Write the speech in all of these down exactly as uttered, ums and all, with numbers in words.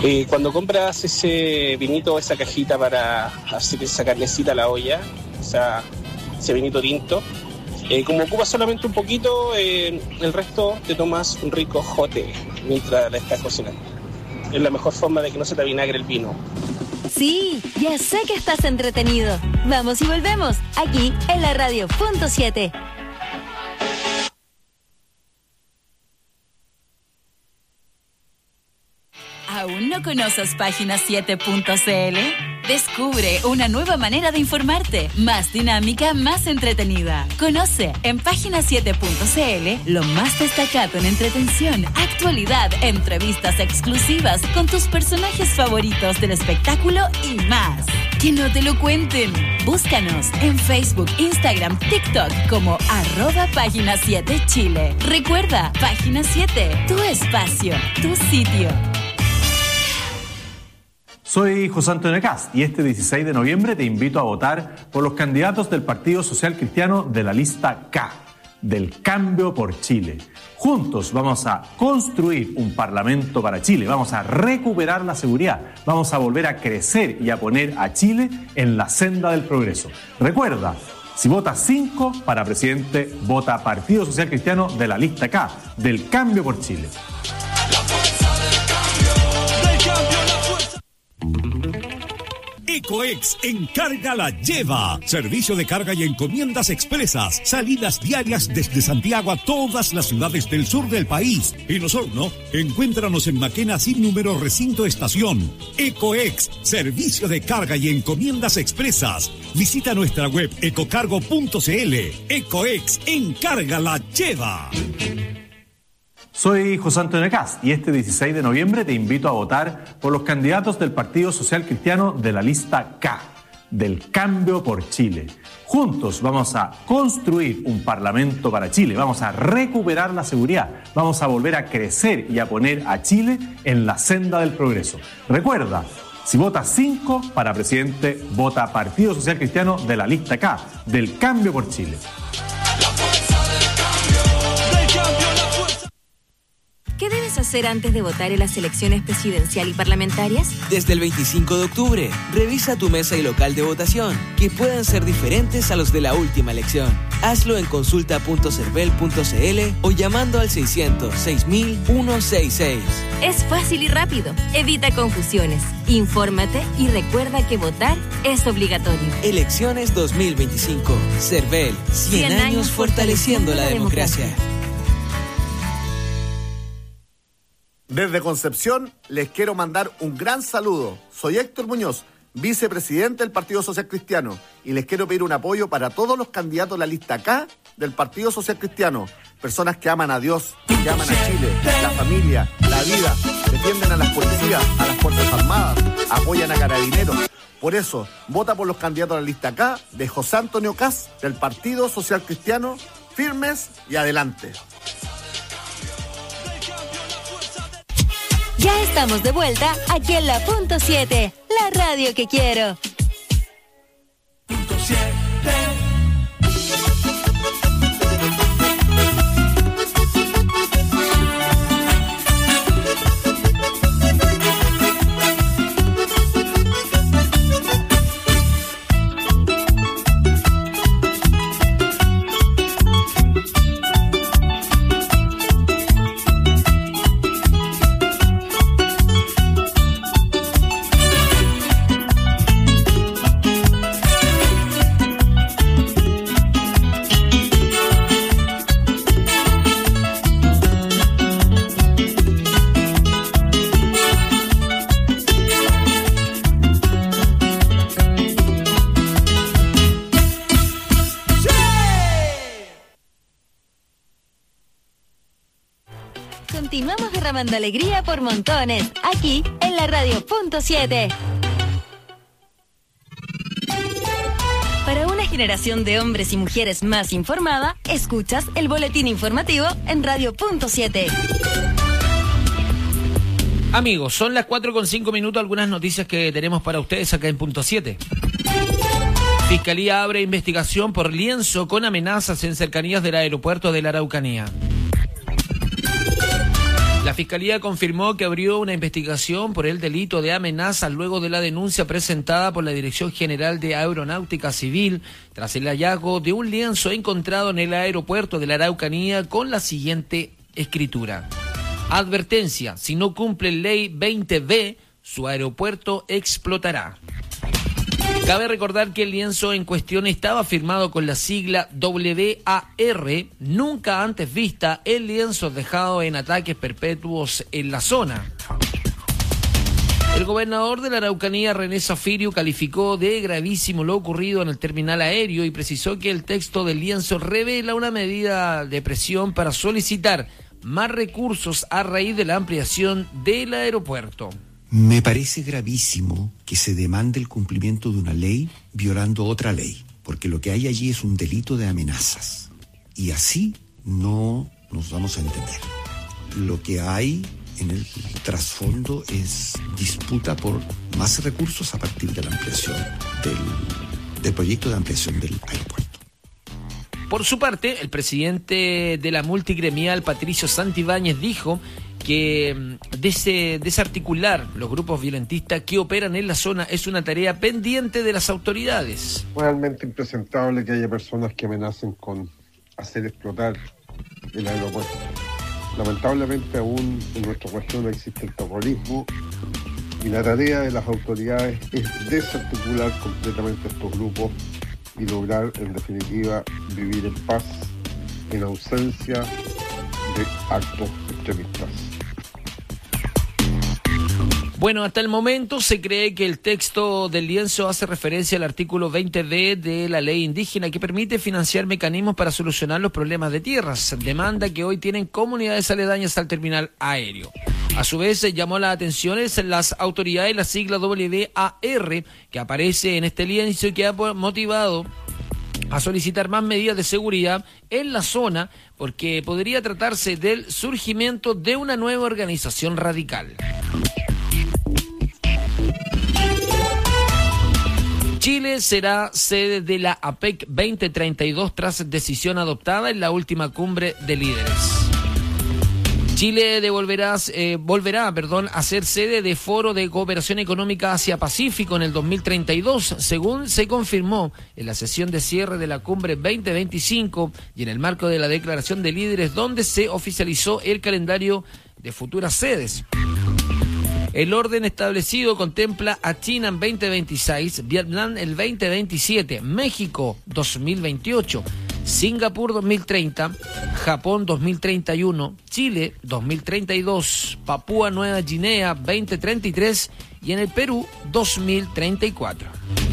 Eh, cuando compras ese vinito, esa cajita para hacer esa carnecita a la olla, o sea, ese vinito tinto, eh, como ocupas solamente un poquito, eh, el resto te tomas un rico jote mientras la estás cocinando. Es la mejor forma de que no se te avinagre el vino. Sí, ya sé que estás entretenido. Vamos y volvemos, aquí en la radio punto siete. ¿Aún no conoces página siete punto c l? Descubre una nueva manera de informarte, más dinámica, más entretenida. Conoce en página siete punto c l lo más destacado en entretención, actualidad, entrevistas exclusivas con tus personajes favoritos del espectáculo y más. Que no te lo cuenten. Búscanos en Facebook, Instagram, TikTok como arroba página siete Chile. Recuerda, página siete, tu espacio, tu sitio. Soy José Antonio Cast y este dieciséis de noviembre te invito a votar por los candidatos del Partido Social Cristiano de la lista K, del Cambio por Chile. Juntos vamos a construir un parlamento para Chile, vamos a recuperar la seguridad, vamos a volver a crecer y a poner a Chile en la senda del progreso. Recuerda, si votas cinco para presidente, vota Partido Social Cristiano de la lista K, del Cambio por Chile. Ecoex Encarga la Lleva. Servicio de carga y encomiendas expresas. Salidas diarias desde Santiago a todas las ciudades del sur del país. En Osorno, encuéntranos en Maquena sin número recinto estación. Ecoex, servicio de carga y encomiendas expresas. Visita nuestra web ecocargo punto c l. Ecoex Encarga la Lleva. Soy José Antonio Cast y este dieciséis de noviembre te invito a votar por los candidatos del Partido Social Cristiano de la lista K, del Cambio por Chile. Juntos vamos a construir un parlamento para Chile, vamos a recuperar la seguridad, vamos a volver a crecer y a poner a Chile en la senda del progreso. Recuerda, si votas cinco para presidente, vota Partido Social Cristiano de la lista K, del Cambio por Chile. ¿Qué debes hacer antes de votar en las elecciones presidencial y parlamentarias? Desde el veinticinco de octubre, revisa tu mesa y local de votación, que puedan ser diferentes a los de la última elección. Hazlo en consulta punto cervel punto c l o llamando al seiscientos seis mil ciento sesenta y seis. Es fácil y rápido. Evita confusiones. Infórmate y recuerda que votar es obligatorio. Elecciones dos mil veinticinco. Cervel, cien años fortaleciendo la democracia. Desde Concepción les quiero mandar un gran saludo. Soy Héctor Muñoz, vicepresidente del Partido Social Cristiano, y les quiero pedir un apoyo para todos los candidatos de la lista K del Partido Social Cristiano. Personas que aman a Dios, que aman a Chile, la familia, la vida, defienden a las policías, a las Fuerzas Armadas, apoyan a Carabineros. Por eso, vota por los candidatos de la lista K de José Antonio Cast del Partido Social Cristiano, firmes y adelante. Ya estamos de vuelta aquí en la punto siete, la radio que quiero. Punto siete. Continuamos derramando alegría por montones, aquí en la radio punto siete. Para una generación de hombres y mujeres más informada, escuchas el boletín informativo en radio punto siete. Amigos, son las cuatro con cinco minutos, algunas noticias que tenemos para ustedes acá en punto siete. Fiscalía abre investigación por lienzo con amenazas en cercanías del aeropuerto de la Araucanía. La Fiscalía confirmó que abrió una investigación por el delito de amenazas luego de la denuncia presentada por la Dirección General de Aeronáutica Civil tras el hallazgo de un lienzo encontrado en el aeropuerto de la Araucanía con la siguiente escritura. Advertencia, si no cumple ley veinte B, su aeropuerto explotará. Cabe recordar que el lienzo en cuestión estaba firmado con la sigla W A R, nunca antes vista en lienzos dejados en ataques perpetuos en la zona. El gobernador de la Araucanía, René Zafirio, calificó de gravísimo lo ocurrido en el terminal aéreo y precisó que el texto del lienzo revela una medida de presión para solicitar más recursos a raíz de la ampliación del aeropuerto. Me parece gravísimo que se demande el cumplimiento de una ley violando otra ley, porque lo que hay allí es un delito de amenazas. Y así no nos vamos a entender. Lo que hay en el trasfondo es disputa por más recursos a partir de la ampliación del, del proyecto de ampliación del aeropuerto. Por su parte, el presidente de la multigremial, Patricio Santibáñez, dijo que des- desarticular los grupos violentistas que operan en la zona es una tarea pendiente de las autoridades. Realmente impresentable que haya personas que amenacen con hacer explotar el aeropuerto. Lamentablemente aún en nuestra región existe el terrorismo y la tarea de las autoridades es desarticular completamente estos grupos y lograr en definitiva vivir en paz en ausencia de actos extremistas. Bueno, hasta el momento se cree que el texto del lienzo hace referencia al artículo veinte B de la ley indígena que permite financiar mecanismos para solucionar los problemas de tierras, demanda que hoy tienen comunidades aledañas al terminal aéreo. A su vez, llamó la atención las autoridades, la sigla W A R, que aparece en este lienzo y que ha motivado a solicitar más medidas de seguridad en la zona porque podría tratarse del surgimiento de una nueva organización radical. Chile será sede de la APEC veinte treinta y dos tras decisión adoptada en la última cumbre de líderes. Chile devolverá, eh, volverá perdón, a ser sede de Foro de Cooperación Económica Asia-Pacífico en el dos mil treinta y dos, según se confirmó en la sesión de cierre de la cumbre veinte veinticinco y en el marco de la declaración de líderes donde se oficializó el calendario de futuras sedes. El orden establecido contempla a China en veinte veintiséis, Vietnam el veinte veintisiete, México dos mil veintiocho, Singapur dos mil treinta, Japón dos mil treinta y uno, Chile dos mil treinta y dos, Papúa Nueva Guinea veinte treinta y tres y en el Perú dos mil treinta y cuatro.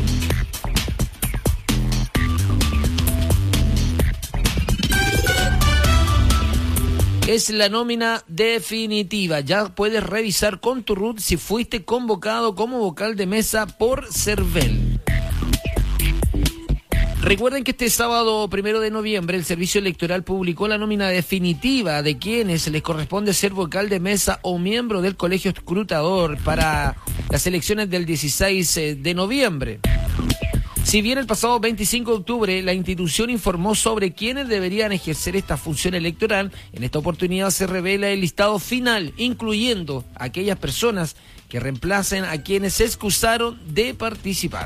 Es la nómina definitiva. Ya puedes revisar con tu R U T si fuiste convocado como vocal de mesa por CERVEL. Recuerden que este sábado primero de noviembre el Servicio Electoral publicó la nómina definitiva de quienes les corresponde ser vocal de mesa o miembro del colegio escrutador para las elecciones del dieciséis de noviembre. Si bien el pasado veinticinco de octubre la institución informó sobre quiénes deberían ejercer esta función electoral, en esta oportunidad se revela el listado final, incluyendo aquellas personas que reemplacen a quienes se excusaron de participar.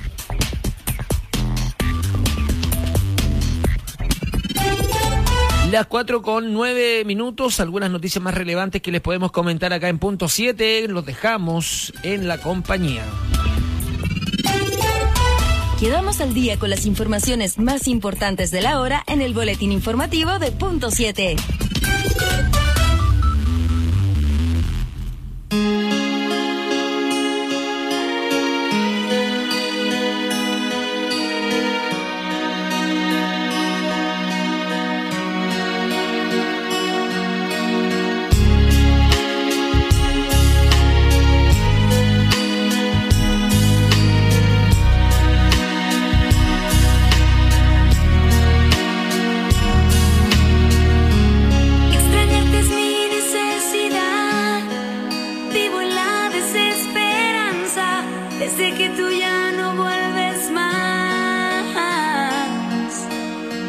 Las cuatro con nueve minutos, algunas noticias más relevantes que les podemos comentar acá en Punto siete, los dejamos en la compañía. Quedamos al día con las informaciones más importantes de la hora en el boletín informativo de Punto siete.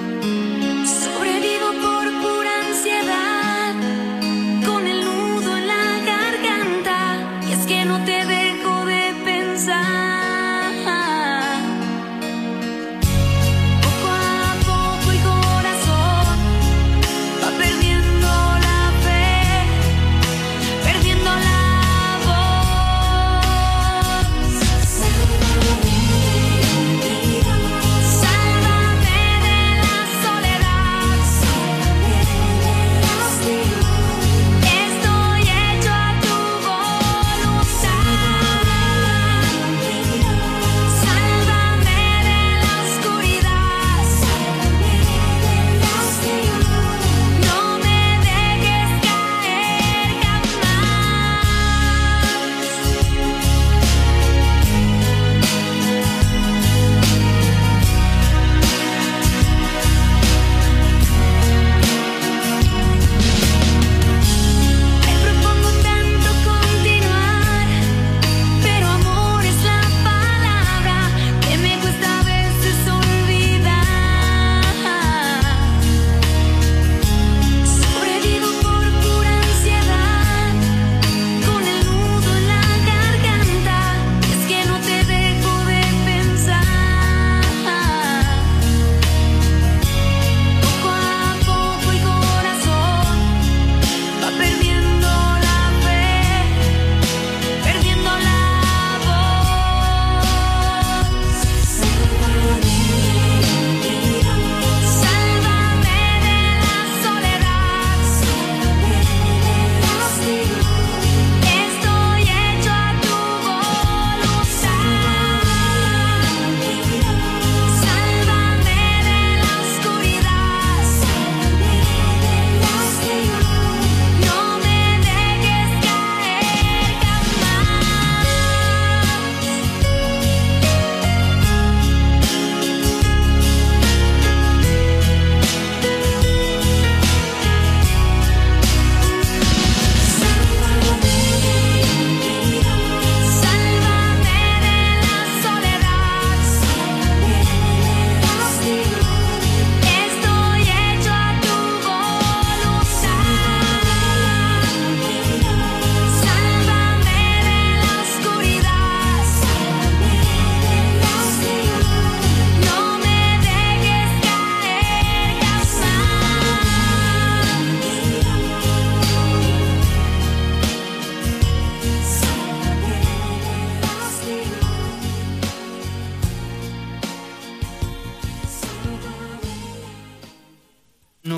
Sobrevivo por pura ansiedad, con el nudo en la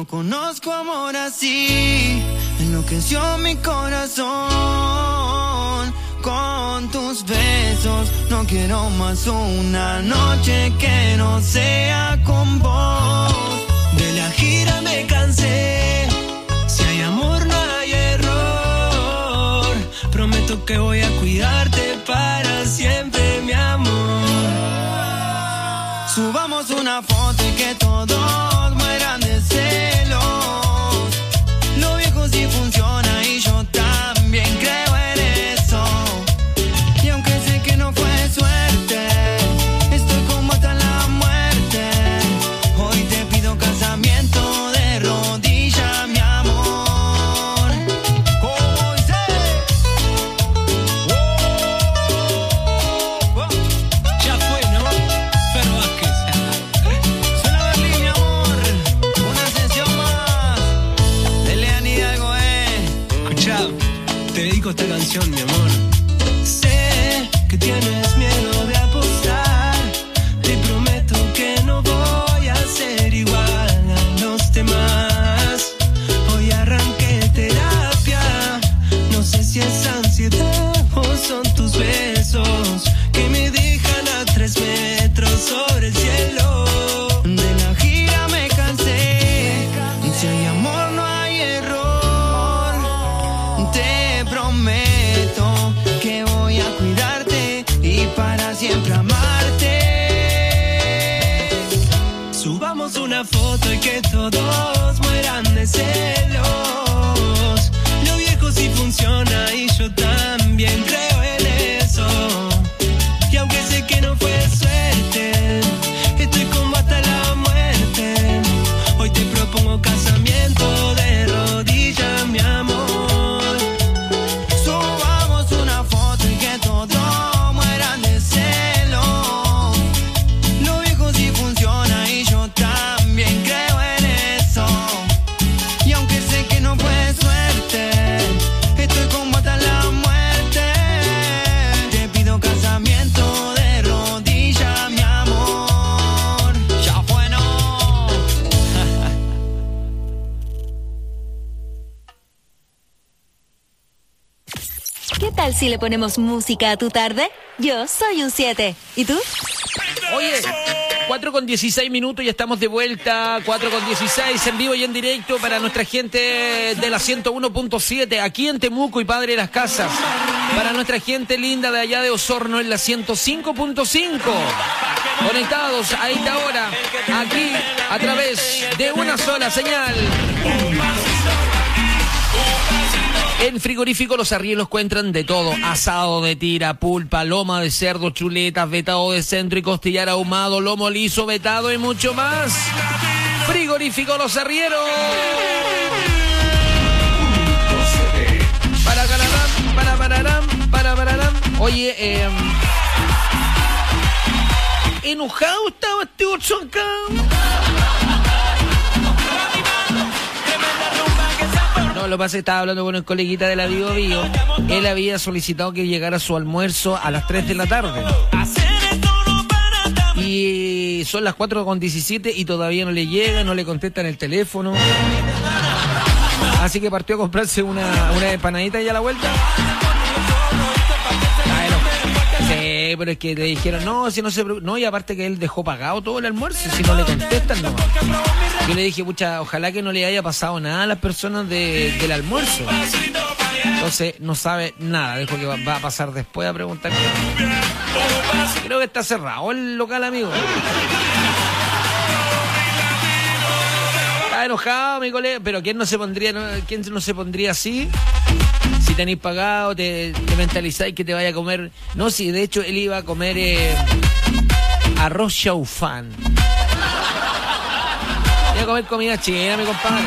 conozco amor así, enloqueció mi corazón con tus besos. No quiero más una noche que no sea con vos. De la gira me cansé, si hay amor no hay error. Prometo que voy a cuidarte para siempre, mi amor. Subamos una foto y que todos mueran de celos. Lo viejo sí funciona y yo también creo en eso. Y aunque sé que no fue suerte, estoy como hasta la muerte. Hoy te pido casamiento de rodillas, mi amor. ¿Cómo dice? Oh, oh. Ya fue, ¿no? Pero Vázquez. Suena Berlín, mi amor. Una sesión más de Lean Hidalgo, eh. Escuchá, te dedico esta canción, mi amor. Sé que tienes miedo de apostar. Te prometo que no voy a ser igual a los demás. Hoy arranqué terapia. No sé si es ansiedad o son tus besos que me dejan a tres metros sobre el cielo. De la gira me cansé. Si hay amor no hay error. Te prometo que voy a cuidarte y para siempre amarte. Subamos una foto y que todos mueran de celos. Lo viejo sí funciona y yo también creo en eso. Y aunque sé que no fue suerte, estoy como hasta la muerte. Hoy te propongo casamiento de rodillas, mi amor. Subamos una foto y que todos mueran de celos. Lo viejo sí funciona y yo también creo en eso. Y aunque sé que no fue suerte, estoy como hasta la muerte. Te pido casamiento de rodillas, mi amor. Ya fue, no. ¿Qué tal si le ponemos música a tu tarde? Yo soy un siete. ¿Y tú? Oye, cuatro con dieciséis minutos y estamos de vuelta. cuatro con dieciséis en vivo y en directo para nuestra gente de la ciento uno punto siete aquí en Temuco y Padre de las Casas. Para nuestra gente linda de allá de Osorno en la ciento cinco punto cinco. Conectados a esta hora, aquí a través de una sola señal. En Frigorífico Los Arrieros encuentran de todo: asado de tira, pulpa, loma de cerdo, chuletas, vetado de centro y costillar ahumado, lomo liso, vetado y mucho más. Frigorífico Los Arrieros. Para cararán, para pararán, para pararán. Oye, eh, enojado estaba este ocho acá. No, lo que pasa es que estaba hablando con el coleguita de la Bio Bio. Él había solicitado que llegara su almuerzo a las tres de la tarde. Y son las cuatro con diecisiete y todavía no le llega, no le contestan el teléfono. Así que partió a comprarse una, una empanadita y a la vuelta. Bueno, sí, pero es que le dijeron, no, si no se preocupe. No, y aparte que él dejó pagado todo el almuerzo, si no le contestan, no. Yo le dije, pucha, ojalá que no le haya pasado nada a las personas de, del almuerzo. Entonces, no sabe nada. Dijo que va, va a pasar después a preguntar. Creo que está cerrado el local, amigo. Está enojado, mi colega. Pero ¿quién no se pondría, no, quién no se pondría así? Si tenéis pagado, te, te mentalizáis que te vaya a comer. No, sí, de hecho, él iba a comer eh, arroz chaufán. Voy a comer comida china, mi compadre.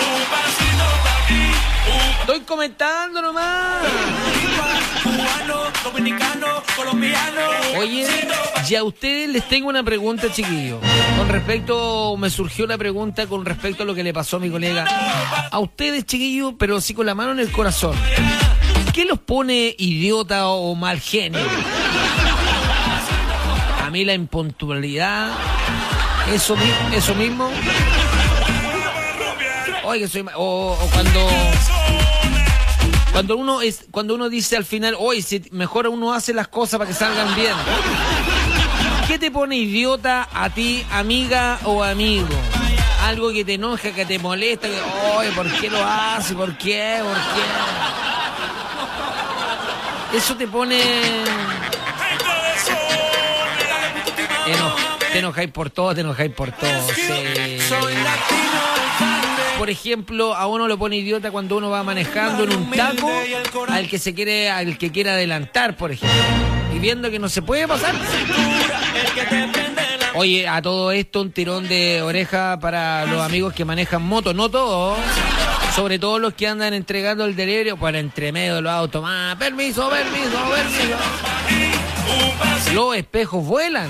Estoy comentando nomás. Cubano, dominicano, colombiano. Oye, ya a ustedes les tengo una pregunta, chiquillos. Con respecto, me surgió una pregunta con respecto a lo que le pasó a mi colega. A ustedes, chiquillos, pero sí con la mano en el corazón. ¿Qué los pone idiota o mal genio? A mí la impuntualidad, eso, eso mismo. oye, que soy... O, o cuando... Cuando uno es, cuando uno dice al final, oye, si mejor uno hace las cosas para que salgan bien. ¿Qué te pone idiota a ti, amiga o amigo? Algo que te enoja, que te molesta, que, oye, ¿por qué lo hace? ¿Por qué? ¿Por qué? Eso te pone... Eno... Te enojáis por todo, te enojáis por todo. Sí. Por ejemplo, a uno lo pone idiota cuando uno va manejando en un taco al que se quiere, al que quiere adelantar, por ejemplo, y viendo que no se puede pasar. Oye, a todo esto un tirón de oreja para los amigos que manejan moto, no todos, sobre todo los que andan entregando el delirio por entre medio de los autos. Más, permiso, permiso, permiso. Los espejos vuelan.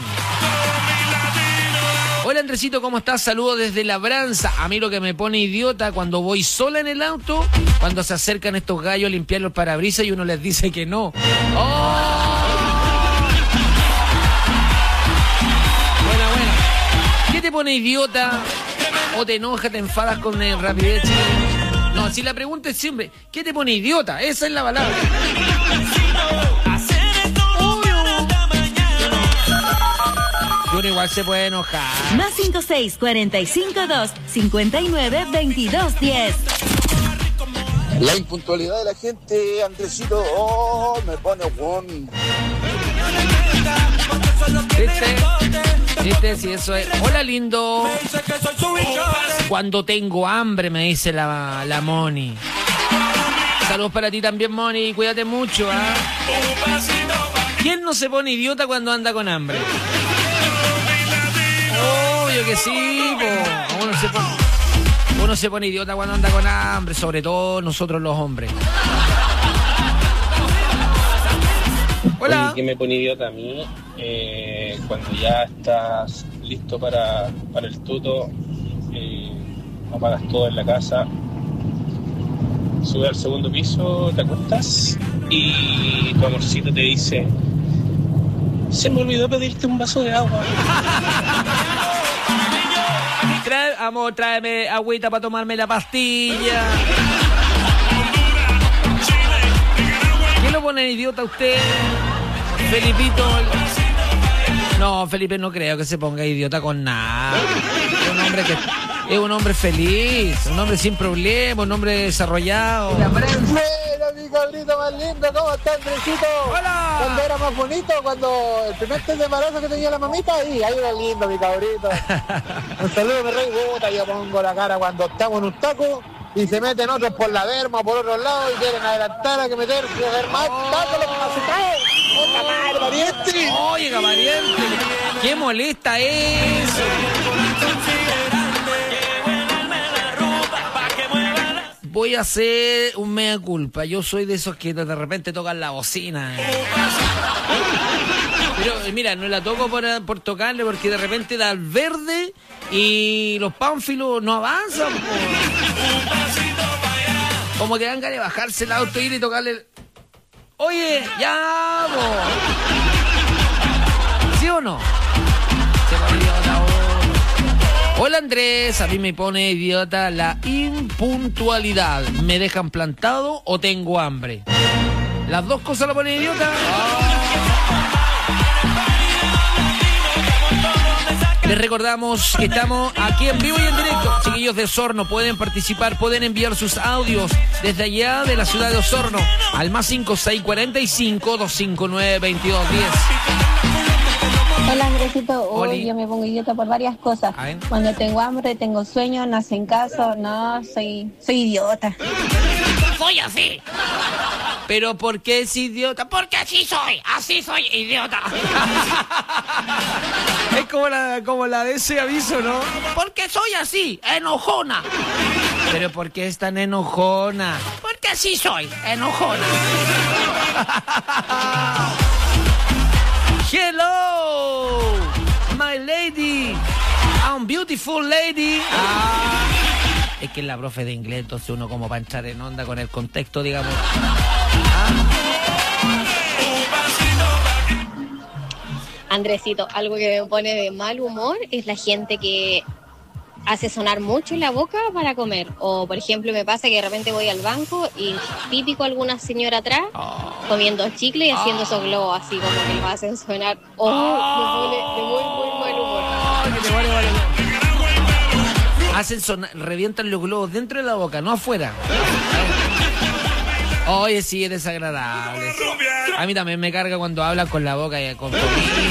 Hola Andresito, ¿cómo estás? Saludos desde Labranza. A mí lo que me pone idiota cuando voy sola en el auto, cuando se acercan estos gallos a limpiar los parabrisas y uno les dice que no. ¡Oh! Buena, buena. ¿Qué te pone idiota? ¿O te enoja, te enfadas con el rapidez? No, si la pregunta es siempre, ¿qué te pone idiota? Esa es la palabra. Uno igual se puede enojar. Más cinco seis, cuarenta y cinco, dos, cincuenta y nueve, veintidós, diez. La impuntualidad de la gente, Andresito, oh, me pone buen. ¿Viste? ¿Viste? Si eso es. Hola, lindo. Cuando tengo hambre, me dice la, la Moni. Saludos para ti también, Moni. Cuídate mucho, ¿ah? ¿eh? ¿Quién no se pone idiota cuando anda con hambre? Obvio que sí, po. Uno se pone, uno se pone idiota cuando anda con hambre, sobre todo nosotros los hombres. Hola. Oye, ¿qué me pone idiota a mí? Eh, cuando ya estás listo para, para el tuto, eh, apagas todo en la casa, subes al segundo piso, te acuestas y tu amorcito te dice: se me olvidó pedirte un vaso de agua. Trae, amor, tráeme agüita para tomarme la pastilla. ¿Quién lo pone idiota a usted? Felipito. No, Felipe no creo que se ponga idiota con nada. Es un hombre que es un hombre feliz, un hombre sin problemas, un hombre desarrollado. Mira, mi cabrito más lindo, ¿cómo está, Andresito? ¡Hola! Cuando era más bonito, cuando el primer test de embarazo que tenía la mamita, ahí, ahí era lindo, mi cabrito. Un saludo, mi rey, puta, yo pongo la cara cuando estamos en un taco y se meten otros por la derma o por otro lado y quieren adelantar a que meter, que hacer más tacos, los capacitados. ¡Puta madre, pariente! Oiga, pariente, qué molesta eso. Voy a hacer un mea culpa. Yo soy de esos que de repente tocan la bocina. Pero mira, no la toco por, por tocarle porque de repente da el verde y los pánfilos no avanzan. Po. Como que dan ganas de bajarse el auto, ir y tocarle el... Oye, ya, po. ¿Sí o no? Se pone idiota, oh. Hola Andrés, a mí me pone idiota la impuntualidad. ¿Me dejan plantado o tengo hambre? ¿Las dos cosas la ponen idiota? Oh. Les recordamos que estamos aquí en vivo y en directo. Chiquillos de Osorno pueden participar, pueden enviar sus audios desde allá de la ciudad de Osorno al más cinco seis cuarenta y cinco, doscientos cincuenta y nueve, veintidós diez. Hola Andresito, hoy yo me pongo idiota por varias cosas. Cuando tengo hambre, tengo sueño, no hacen caso, no, soy, soy idiota. Soy así. ¿Pero por qué es idiota? Porque así soy, así soy idiota. Es como la, como la de ese aviso, ¿no? Porque soy así, enojona. ¿Pero por qué es tan enojona? Porque así soy, enojona. Hello, my lady, I'm beautiful lady. Ah, es que es la profe de inglés, entonces uno como para entrar en onda con el contexto, digamos. Ah. Andresito, algo que me pone de mal humor es la gente que hace sonar mucho la boca para comer. O, por ejemplo, me pasa que de repente voy al banco y típico alguna señora atrás oh. comiendo chicle y haciendo oh. esos globos así como que los hacen sonar. ¡Oh! oh. Me pone de muy, muy mal humor. Oh, que te vale, vale. Hacen sonar, revientan los globos dentro de la boca, no afuera. Oye, sí, es desagradable. A mí también me carga cuando hablan con la boca y con comida.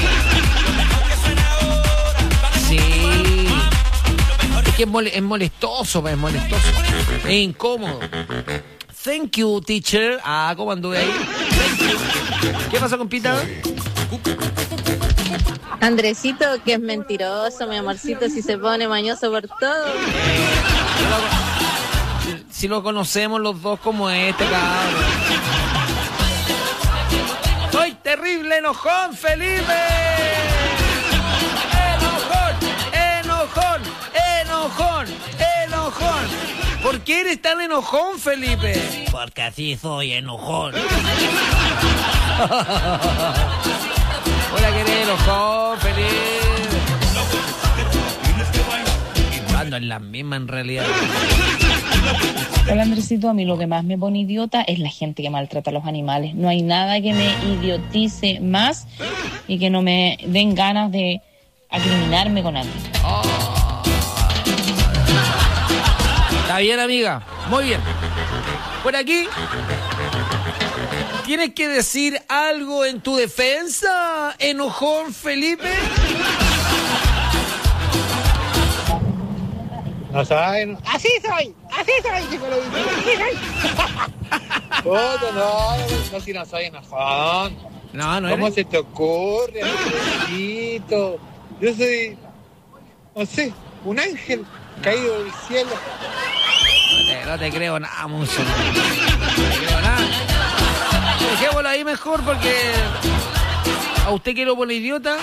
Sí. Es que es, mole, es molestoso, es molestoso. Es incómodo. Thank you, teacher. Ah, ¿cómo anduve ahí? ¿Qué pasó, compita? Andresito, que es mentiroso, mi amorcito, si se pone mañoso por todo. Si lo conocemos los dos como este, cabrón. ¡Soy terrible enojón, Felipe! ¡Enojón! ¡Enojón! ¡Enojón! ¿Por qué eres tan enojón, Felipe? Porque así soy, enojón. Hola, que eres enojón, Felipe. Ando en la misma en realidad. Hola, Andresito, a mí lo que más me pone idiota es la gente que maltrata a los animales. No hay nada que me idiotice más y que no me den ganas de acriminarme con alguien. Oh. Está bien, amiga. Muy bien. Por aquí, ¿tienes que decir algo en tu defensa, enojón, Felipe? No saben. Así soy, así soy, chico, lo digo, así soy. Puto, no, no, si no soy enojón. No, no ¿Cómo eres? se te ocurre, Andresito? Yo soy, no sé, un ángel caído del cielo. No te, no te creo nada, mucho. No te creo nada. Dejémoslo ahí mejor porque a usted que lo pone idiota.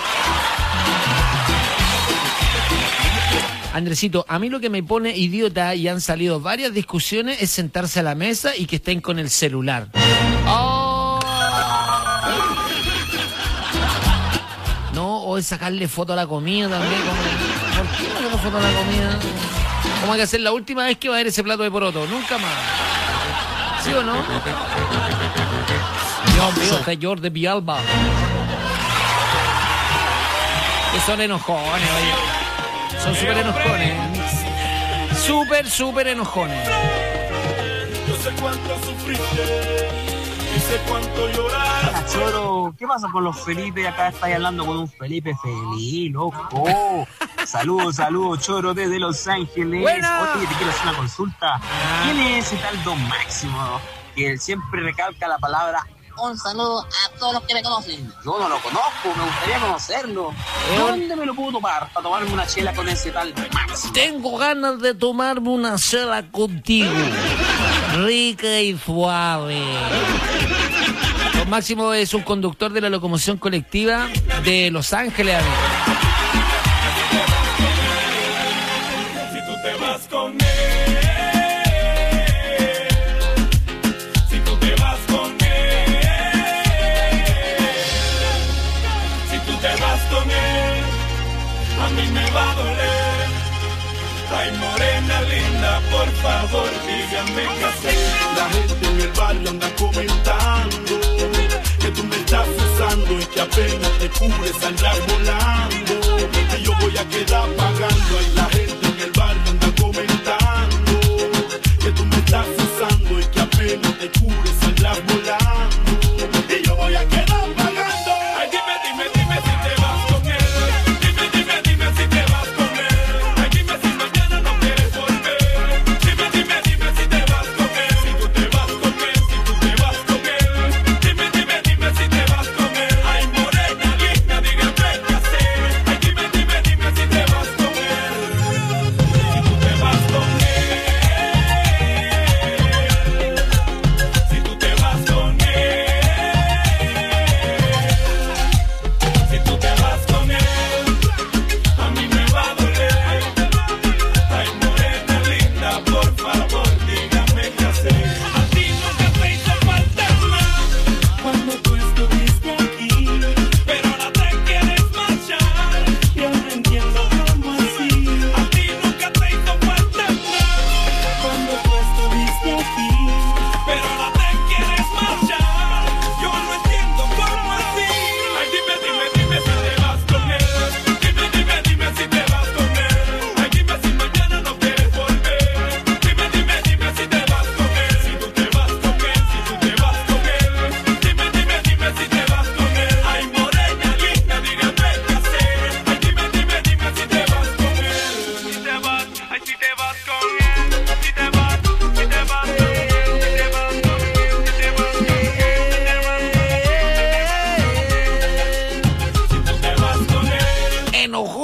Andresito, a mí lo que me pone idiota, y han salido varias discusiones, es sentarse a la mesa y que estén con el celular. ¡Oh! No, o es sacarle foto a la comida también. Como, ¿por qué no saco foto a la comida? ¿Cómo hay que hacer la última vez que va a ver ese plato de poroto? Nunca más. ¿Sí o no? Dios mío, señor de Villalba. Que son enojones, oye. Son súper enojones. Súper, súper enojones. Yo sé cuánto sufriste y sé cuánto lloraste. Choro, ¿qué pasa con los Felipe? Acá estáis hablando con un Felipe feliz, loco. Saludos, saludos, Choro, desde Los Ángeles. ¡Buena! Oye, te quiero hacer una consulta. ¿Quién es ese tal Don Máximo que siempre recalca la palabra un saludo a todos los que me conocen? Yo no lo conozco, me gustaría conocerlo. ¿Dónde me lo puedo tomar para tomarme una chela con ese tal Máximo? Tengo ganas de tomarme una chela contigo. Rica y suave. Don Máximo es un conductor de la locomoción colectiva de Los Ángeles, amigo. Si tú te vas con él. A mí me va a doler. Ay, morena linda, por favor, dígame qué hacer. La gente en el barrio anda comentando que tú me estás usando y que apenas te cubres, andar volando. Que yo voy a quedar pagando. Ay, la gente en el barrio anda comentando que tú me estás usando y que apenas te cubres, andar volando. Y yo voy a quedar pagando. Ay, dime, dime, dime si te vas con él.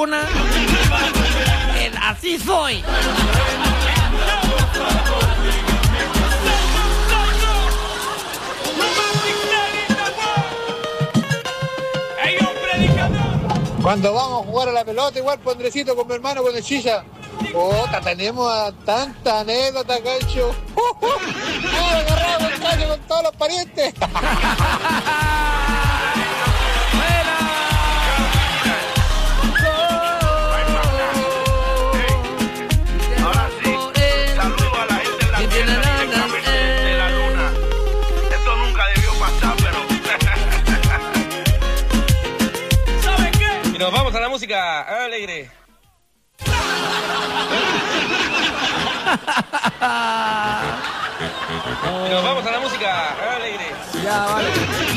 vacuna. El así soy. Cuando vamos a jugar a la pelota, igual Pondrecito con mi hermano, con el Chicha. Puta, tenemos a tanta anécdota, cacho. ¡Uh, uh! ¡Ah, agarramos el cacho con todos los parientes! Ahora sí, saludo a la gente de la tierra y directamente de la luna. Esto nunca debió pasar, pero... ¿Sabe qué? Y nos vamos a la música alegre. Y nos vamos a la música alegre. Ya, vale.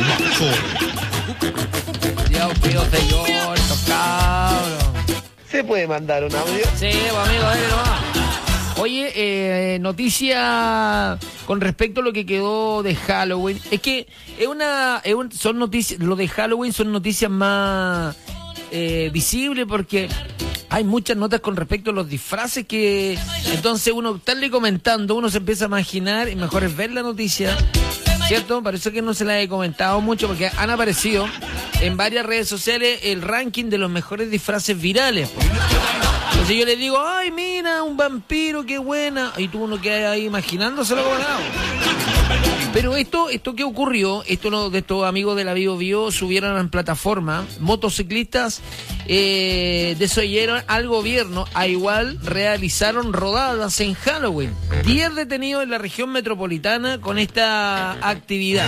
Dios mío, señor, estos cabros. ¿Se puede mandar un audio? Sí, pues amigo, dale nomás. Oye, eh, noticia con respecto a lo que quedó de Halloween. Es que es una, es un, son noticias, lo de Halloween son noticias más eh, visibles porque hay muchas notas con respecto a los disfraces que entonces uno estarle comentando, uno se empieza a imaginar y mejor es ver la noticia, ¿cierto? Por eso que no se la he comentado mucho porque han aparecido en varias redes sociales el ranking de los mejores disfraces virales. Entonces yo le digo, ay, mira, un vampiro, qué buena. Y tú uno queda ahí imaginándoselo como nada. Pero esto, esto que ocurrió, esto lo, de estos amigos de la Bio Bio subieron en plataforma, motociclistas eh, desoyeron al gobierno, a igual realizaron rodadas en Halloween. diez detenidos en la región metropolitana con esta actividad.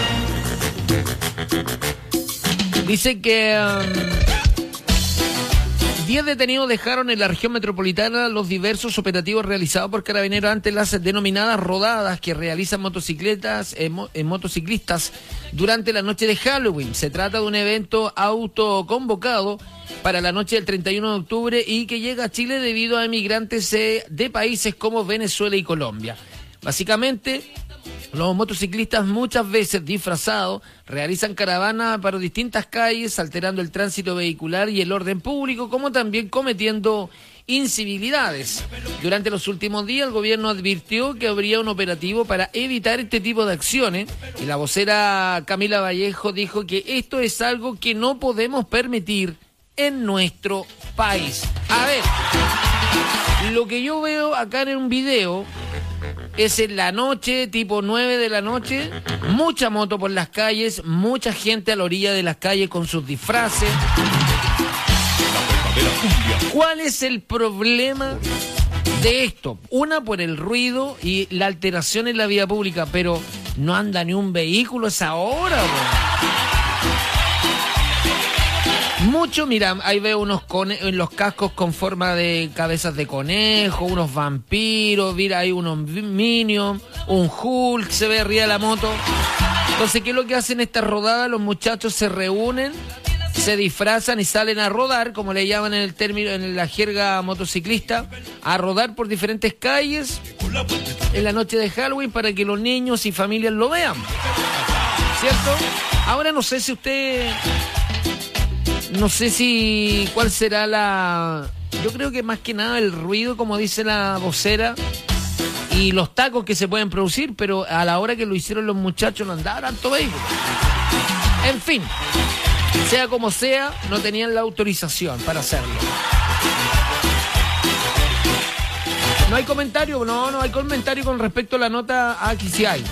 Dice que... Um, diez detenidos dejaron en la región metropolitana los diversos operativos realizados por Carabineros ante las denominadas rodadas que realizan motocicletas, eh, mo, eh, motociclistas durante la noche de Halloween. Se trata de un evento autoconvocado para la noche del treinta y uno de octubre y que llega a Chile debido a emigrantes eh, de países como Venezuela y Colombia. Básicamente, los motociclistas, muchas veces disfrazados, realizan caravanas para distintas calles, alterando el tránsito vehicular y el orden público, como también cometiendo incivilidades. Durante los últimos días, el gobierno advirtió que habría un operativo para evitar este tipo de acciones, y la vocera Camila Vallejo dijo que esto es algo que no podemos permitir en nuestro país. A ver, lo que yo veo acá en un video es en la noche, tipo nueve de la noche, mucha moto por las calles, mucha gente a la orilla de las calles con sus disfraces. ¿Cuál es el problema de esto? Una, por el ruido y la alteración en la vía pública, pero no anda ni un vehículo a esa hora, bro. Mucho, mira, ahí veo unos cone- en los cascos con forma de cabezas de conejo, unos vampiros, mira, hay unos minions, un Hulk, se ve arriba de la moto. Entonces, ¿qué es lo que hacen estas rodadas? Los muchachos se reúnen, se disfrazan y salen a rodar, como le llaman en el término, en la jerga motociclista, a rodar por diferentes calles en la noche de Halloween para que los niños y familias lo vean, ¿cierto? Ahora no sé si usted... No sé si cuál será la... Yo creo que más que nada el ruido, como dice la vocera, y los tacos que se pueden producir, pero a la hora que lo hicieron los muchachos no andaba tanto vehículo. En fin, sea como sea, no tenían la autorización para hacerlo. ¿No hay comentario? No, no hay comentario con respecto a la nota. Aquí sí hay.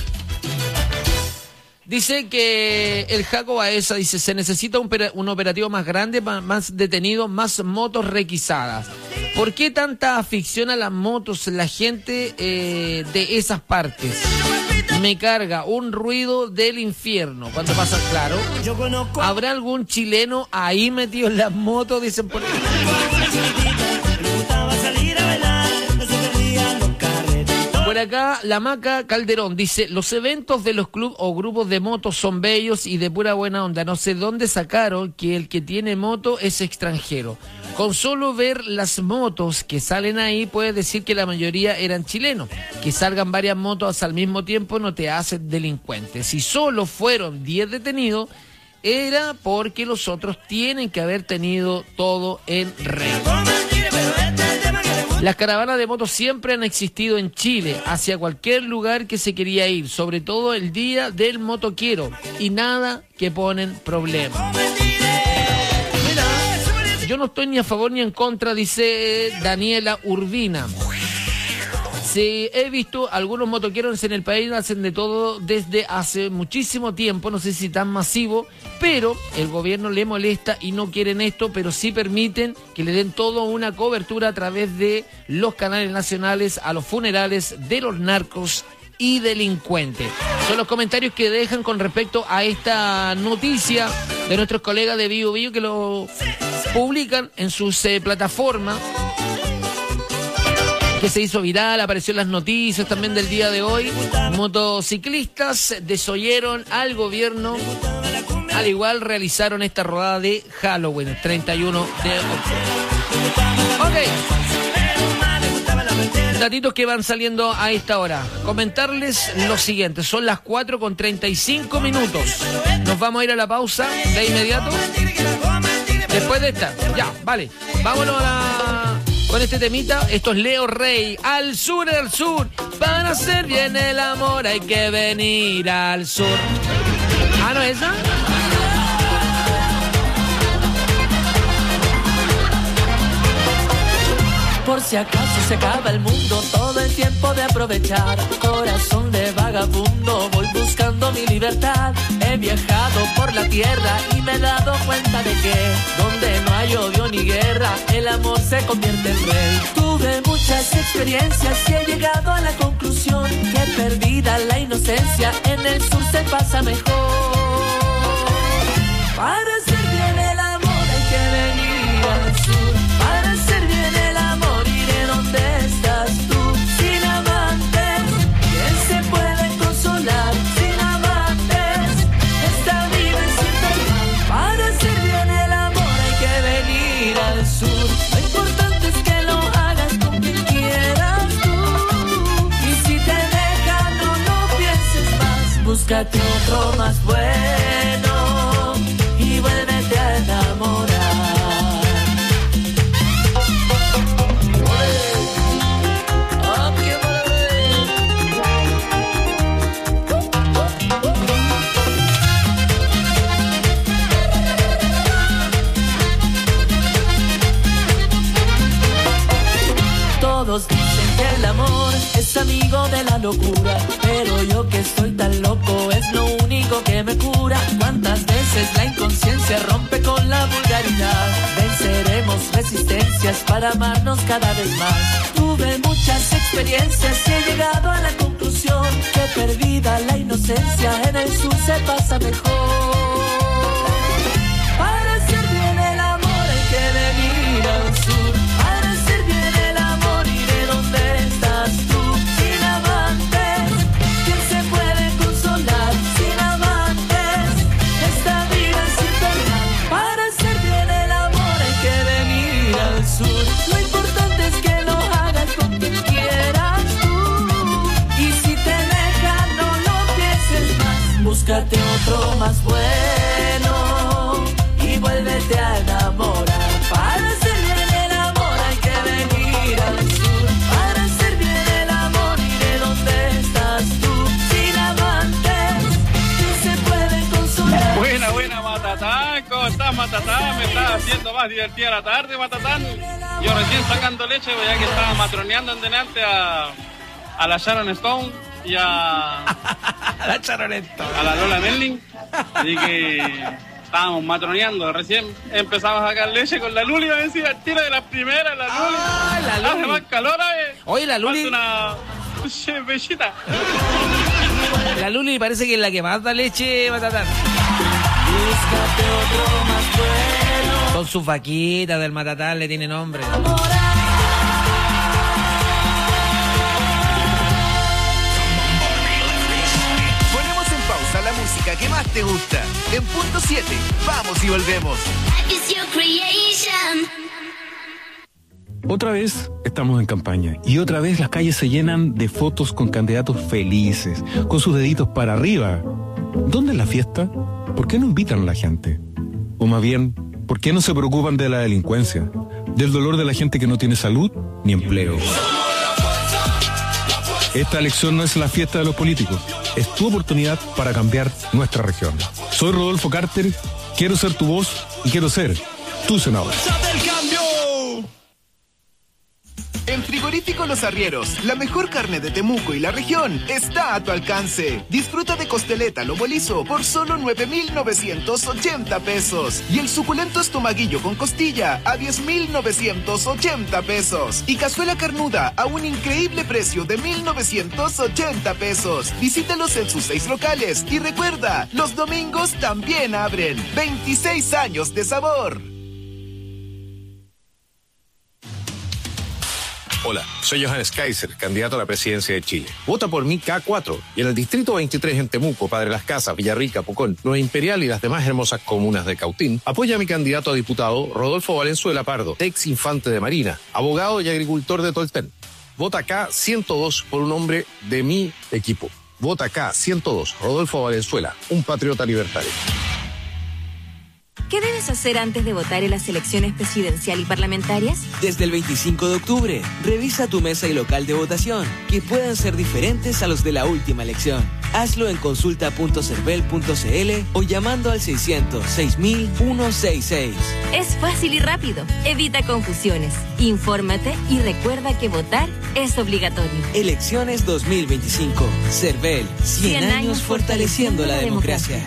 Dice que el Jaco Baeza dice, se necesita un, un operativo más grande, más detenido, más motos requisadas. ¿Por qué tanta afición a las motos la gente eh, de esas partes? Me carga un ruido del infierno. Cuando pasa, claro, ¿habrá algún chileno ahí metido en las motos? Dicen por ahí. Por acá, la Maca Calderón dice, los eventos de los clubes o grupos de motos son bellos y de pura buena onda. No sé dónde sacaron que el que tiene moto es extranjero. Con solo ver las motos que salen ahí, puedes decir que la mayoría eran chilenos. Que salgan varias motos al mismo tiempo no te hace delincuente. Si solo fueron diez detenidos, era porque los otros tienen que haber tenido todo en regla. Las caravanas de motos siempre han existido en Chile, hacia cualquier lugar que se quería ir, sobre todo el día del motoquero, y nada que ponen problemas. Mira, yo no estoy ni a favor ni en contra, dice Daniela Urbina. Sí, he visto algunos motoqueros en el país, hacen de todo desde hace muchísimo tiempo, no sé si tan masivo, pero el gobierno le molesta y no quieren esto, pero sí permiten que le den toda una cobertura a través de los canales nacionales a los funerales de los narcos y delincuentes. Son los comentarios que dejan con respecto a esta noticia de nuestros colegas de Bio Bio que lo publican en sus eh, plataformas, que se hizo viral, apareció en las noticias también del día de hoy. Motociclistas desoyeron al gobierno, al igual realizaron esta rodada de Halloween, el treinta y uno de octubre. Ok. Datitos que van saliendo a esta hora. Comentarles lo siguiente, son las cuatro con treinta y cinco minutos. Nos vamos a ir a la pausa de inmediato. Después de esta, ya, vale. Vámonos a la... con este temita. Esto es Leo Rey, al sur, al sur. Para hacer bien el amor hay que venir al sur. Ah, ¿no es esa? Por si acaso se acaba el mundo, todo el tiempo de aprovechar. Corazón de vagabundo, voy buscando mi libertad. He viajado por la tierra y me he dado cuenta de que donde no hay odio ni guerra, el amor se convierte en rey. Tuve muchas experiencias y he llegado a la conclusión que perdida la inocencia, en el sur se pasa mejor. Para hacer bien el amor hay que venir al sur. Para hacer bien el amor iré donde estás tú. Sin amantes, ¿quién se puede consolar? Sin amantes, esta vida es infernal. Para hacer bien el amor hay que venir al sur. Lo importante es que lo hagas con quien quieras tú. Y si te dejan, no lo pienses más. Búscate otro más bueno y vuélvete a enamorar. Todos dicen que el amor es amigo de la locura, pero yo que estoy tan loco es lo único que me cura. Cuántas veces la inconsciencia rompe con la vulgaridad. Venceremos resistencias para amarnos cada vez más. Tuve muchas experiencias y he llegado a la conclusión que perdida la inocencia, en el sur se pasa mejor. Para hacer bien el amor hay que venir al sur. Para hacer bien el amor iré donde estás tú. Sin amantes, ¿quién se puede consolar? Sin amantes, esta vida es infernal. Para hacer bien el amor hay que venir al sur. Lo importante es que lo hagas con quien quieras tú. Y si te dejan, no lo pienses más. Búscate otro más bueno y vuélvete a enamorar. Para hacer bien el amor hay que venir al sur. Para hacer bien el amor iré donde estás tú. Sin amantes, ¿quién se puede consolar? Buena, buena, Matatán. ¿Cómo estás, Matatán? Me estás haciendo más divertida la tarde, Matatán. Yo recién sacando leche, ya que estaba matroneando en delante a, a la Sharon Stone y a... a la Sharon Stone. A la Lola Merlin. Así que... estábamos matroneando, recién empezamos a sacar leche con la Luli, me decía, tira de las primeras, la Luli. Ah, la Luli. Hace más calor, eh. Oye, la Luli. Falta una bellita. La Luli parece que es la que más da leche, Matatán. Búscate otro más bueno. Con sus vaquitas del Matatán le tiene nombre. La música que más te gusta. En punto siete, vamos y volvemos. Otra vez estamos en campaña y otra vez las calles se llenan de fotos con candidatos felices, con sus deditos para arriba. ¿Dónde es la fiesta? ¿por qué no invitan a la gente? O más bien, ¿por qué no se preocupan de la delincuencia, del dolor de la gente que no tiene salud ni empleo? Esta elección no es la fiesta de los políticos, es tu oportunidad para cambiar nuestra región. Soy Rodolfo Carter, quiero ser tu voz y quiero ser tu senador. En Frigorífico Los Arrieros, la mejor carne de Temuco y la región está a tu alcance. Disfruta de costeleta lomo liso por solo nueve mil novecientos ochenta pesos. Y el suculento estomaguillo con costilla a diez mil novecientos ochenta pesos. Y cazuela carnuda a un increíble precio de mil novecientos ochenta pesos. Visítalos en sus seis locales. Y recuerda, los domingos también abren. veintiséis años de sabor. Hola, soy Johannes Kaiser, candidato a la presidencia de Chile. Vota por mí K cuatro y en el Distrito veintitrés en Temuco, Padre Las Casas, Villarrica, Pucón, Nueva Imperial y las demás hermosas comunas de Cautín, apoya a mi candidato a diputado Rodolfo Valenzuela Pardo, ex infante de Marina, abogado y agricultor de Tolten. Vota K ciento dos por un hombre de mi equipo. Vota K ciento dos, Rodolfo Valenzuela, un patriota libertario. ¿Qué debes hacer antes de votar en las elecciones presidencial y parlamentarias? Desde el veinticinco de octubre, revisa tu mesa y local de votación, que puedan ser diferentes a los de la última elección. Hazlo en consulta punto cervel punto cl o llamando al seiscientos seis mil ciento sesenta y seis. Es fácil y rápido. Evita confusiones. Infórmate y recuerda que votar es obligatorio. Elecciones dos mil veinticinco. Cervel, cien años fortaleciendo la democracia.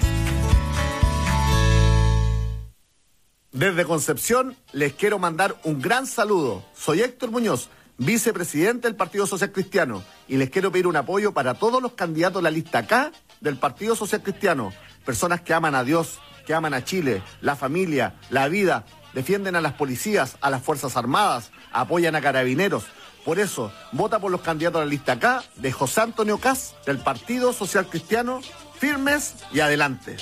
Desde Concepción les quiero mandar un gran saludo. Soy Héctor Muñoz, vicepresidente del Partido Social Cristiano, y les quiero pedir un apoyo para todos los candidatos de la lista K del Partido Social Cristiano. Personas que aman a Dios, que aman a Chile, la familia, la vida, defienden a las policías, a las Fuerzas Armadas, apoyan a carabineros. Por eso, vota por los candidatos de la lista K de José Antonio Caz, del Partido Social Cristiano, firmes y adelante.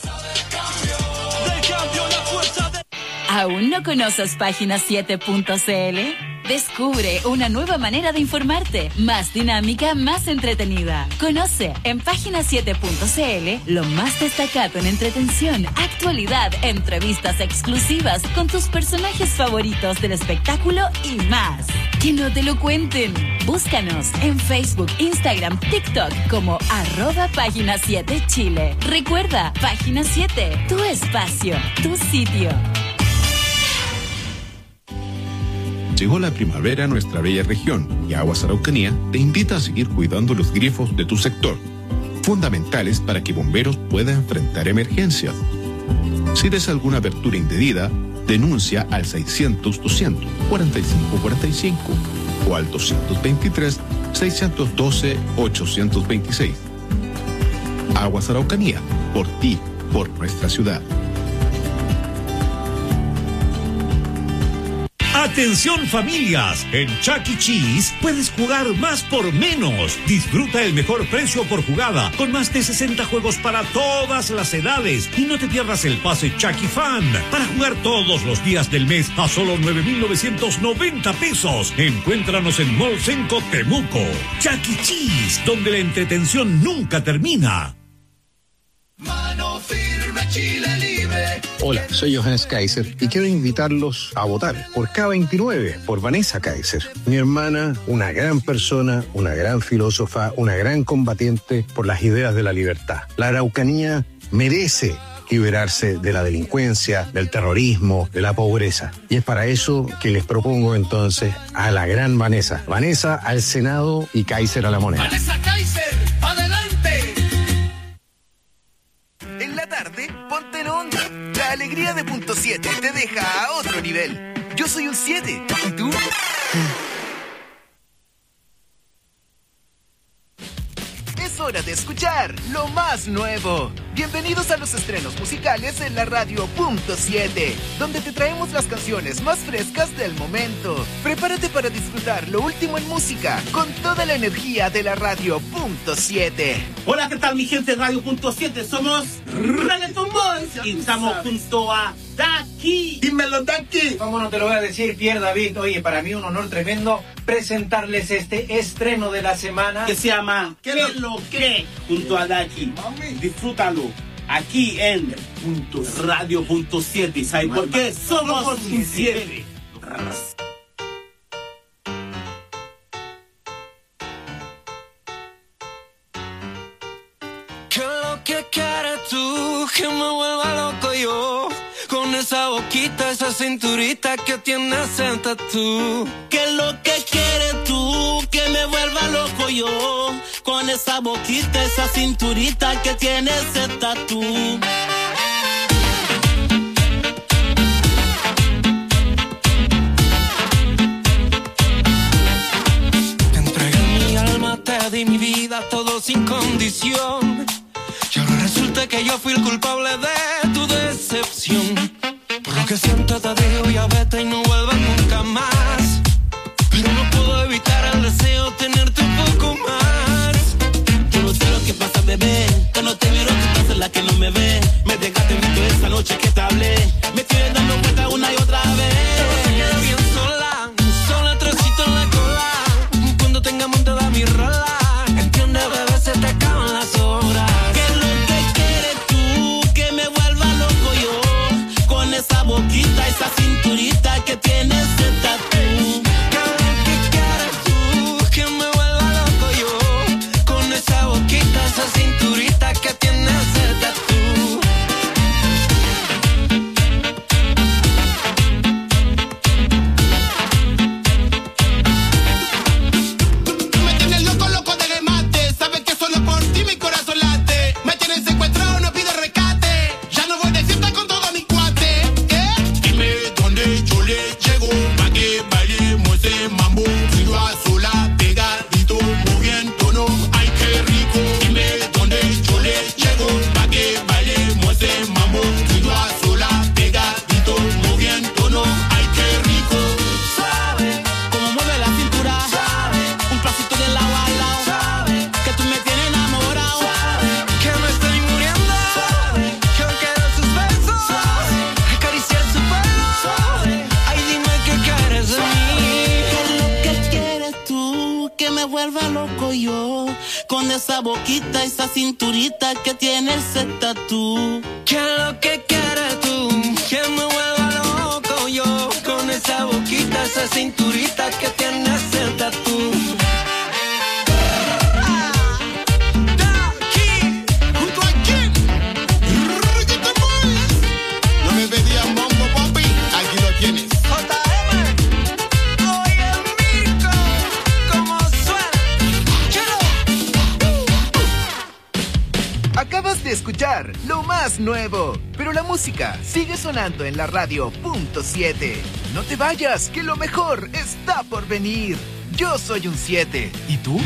¿Aún no conoces página siete punto cl? Descubre una nueva manera de informarte, más dinámica, más entretenida. Conoce en página siete punto cl lo más destacado en entretención, actualidad, entrevistas exclusivas con tus personajes favoritos del espectáculo y más. Que no te lo cuenten. Búscanos en Facebook, Instagram, TikTok como arroba página siete Chile. Recuerda, página siete, tu espacio, tu sitio. Llegó la primavera a nuestra bella región y Aguas Araucanía te invita a seguir cuidando los grifos de tu sector, fundamentales para que bomberos puedan enfrentar emergencias. Si ves alguna apertura indebida, denuncia al seiscientos, doscientos, cuarenta y cinco cuarenta y cinco o al doscientos veintitrés, seiscientos doce, ochocientos veintiséis. Aguas Araucanía, por ti, por nuestra ciudad. Atención familias, en Chuck E. Cheese puedes jugar más por menos. Disfruta el mejor precio por jugada, con más de sesenta juegos para todas las edades. Y no te pierdas el pase Chucky Fan, para jugar todos los días del mes a solo nueve mil novecientos noventa pesos. Encuéntranos en Mall Senco Temuco. Chuck E. Cheese, donde la entretención nunca termina. Mano firme, Chile libre. Hola, soy Johannes Kaiser y quiero invitarlos a votar por K veintinueve, por Vanessa Kaiser. Mi hermana, una gran persona, una gran filósofa, una gran combatiente por las ideas de la libertad. La Araucanía merece liberarse de la delincuencia, del terrorismo, de la pobreza. Y es para eso que les propongo entonces a la gran Vanessa. Vanessa al Senado y Kaiser a la moneda. Vanessa Kaiser, adelante. En la tarde, ponte en onda. La alegría de punto siete te deja a otro nivel. Yo soy un siete. ¿Y tú? Es hora de escuchar lo más nuevo. Bienvenidos a los estrenos musicales en la radio punto siete, donde te traemos las canciones más frescas del momento. Prepárate para disfrutar lo último en música con toda la energía de la radio punto siete. Hola, ¿qué tal mi gente de radio punto siete? Somos Reggaeton Boys y estamos junto a Daki. Dímelo, Daki. ¿Cómo no te lo voy a decir, Pierre David? Oye, para mí un honor tremendo presentarles este estreno de la semana que se llama ¿Qué lo cree? Junto a Daki. Disfrútalo. aquí en punto radio punto siete. ¿Y sabes por qué? Somos un siete. ¿Qué es lo que quieres tú? Que me vuelva loco yo. Con esa boquita, esa cinturita que tienes en tatú. ¿Qué es lo que quieres tú? Que me vuelva loco yo. Con esa boquita, esa cinturita que tienes en tatú. Te entregué mi alma, te di mi vida, todo sin condición. Y ahora resulta que yo fui el culpable de tu decepción. Por lo que siento te digo ya vete y no vuelvas nunca más. Pero no puedo evitar el deseo tenerte un poco más. Yo no sé lo que pasa, bebé. Cuando te miro tú estás en la que no me ve. Me dejaste visto esa noche que te hablé. Me tienes dando vuelta una y otra vez. Pero se queda bien sola, sola trocito en la cola. Cuando tengamos toda mi rola, entiende bebé, se te acaban las horas. Esa boquita, esa cinturita que tienes en tatú. ¿Qué es lo que quieres tú? Que me vuelva loco yo. Con esa boquita, esa cinturita que tienes en tatú. Tú me tienes loco, loco de remate. Sabes que solo por ti mi corazón late. Me tienes secuestrado, no pido rescate. Ya no voy de fiesta con todo mi cuate. Yo le llego pa' que bailemos ese mambo. Si yo a sola, pegadito, moviendo, no, ay qué rico. Dime dónde yo le llego pa' que bailemos ese mambo. Si yo a sola, pegadito, moviendo, no, ay qué rico. Suave, como mueve la cintura. Suave, un pasito de lado a lado. Suave, que tú me tienes enamorado. Suave, que me estoy muriendo. Suave, que yo quiero sus besos. Suave, acariciar su pelo. Suave. Ay, dime qué quieres de mí. ¿Qué es lo que quieres tú? Que me vuelva loco yo. Con esa boquita, esa cinturita que tienes el tatú. ¿Qué es lo que quieres tú? Que me vuelva loco yo. Con esa boquita, esa cinturita que tienes el tatú. No me pedías mambo, papi, aquí lo tienes. Acabas de escuchar lo más nuevo, pero la música sigue sonando en la radio punto siete. No te vayas, que lo mejor está por venir. Yo soy un siete. ¿Y tú?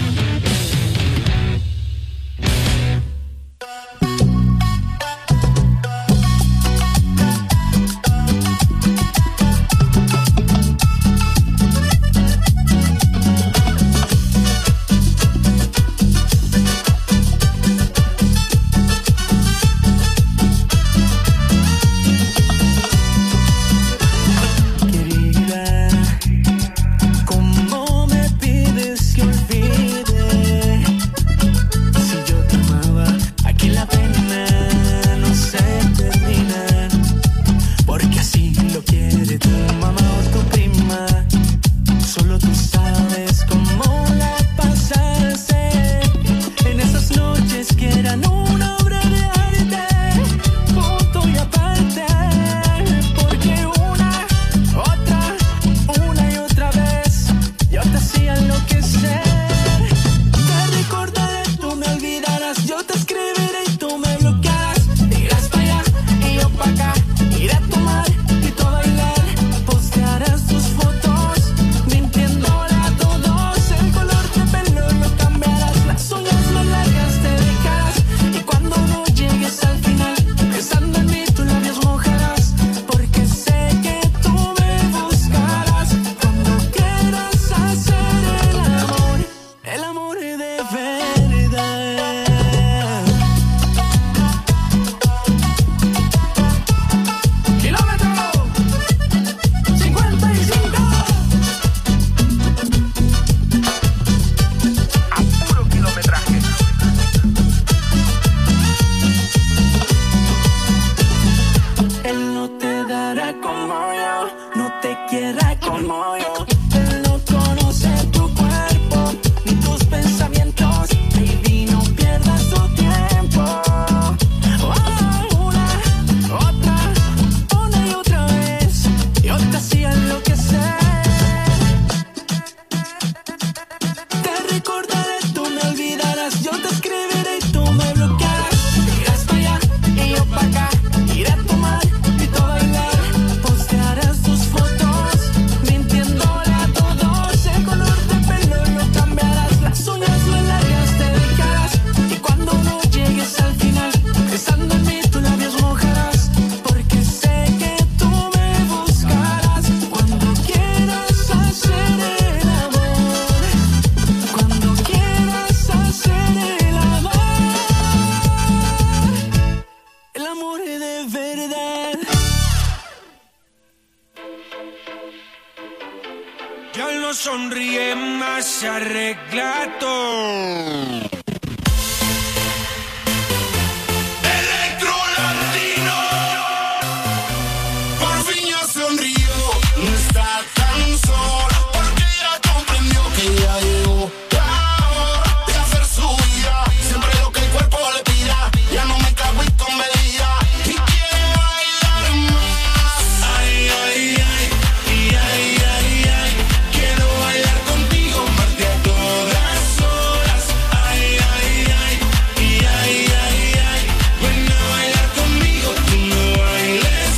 ¿Cómo me pides que olvide amara como yo, no te quiera como yo. Él no conoce tu cuerpo ni tus pensamientos, baby, no pierdas tu tiempo. Oh, una, otra, una y otra vez, yo te hacía enloquecer. Te recordaré, tú me olvidarás, yo te escribiré y tú me bloquearás. Irás para allá y yo para acá, iré a tomar y todo a bailar. Postearás tus fotos, mintiéndole a todos. El color de pelo lo cambiarás, las uñas lo largas te dejarás. Y cuando no llegues al final, pensando en mí tus labios mojarás. Porque sé que tú me buscarás cuando quieras hacer el amor. Cuando quieras hacer el amor. El amor es de verdad. Ya no sonríe más, se arregla todo. Electro Latino, por fin ya sonrió, no está tan solo, porque ya comprendió que ya llegó la hora de hacer su vida, siempre lo que el cuerpo le pida, ya no me cago y con medida, y quiere bailar más. Ay, ay, ay, y ay, ay, ay, quiero bailar contigo, parte a todas horas. Ay, ay, ay, y ay, ay, ay, ven a bailar conmigo, tú no bailes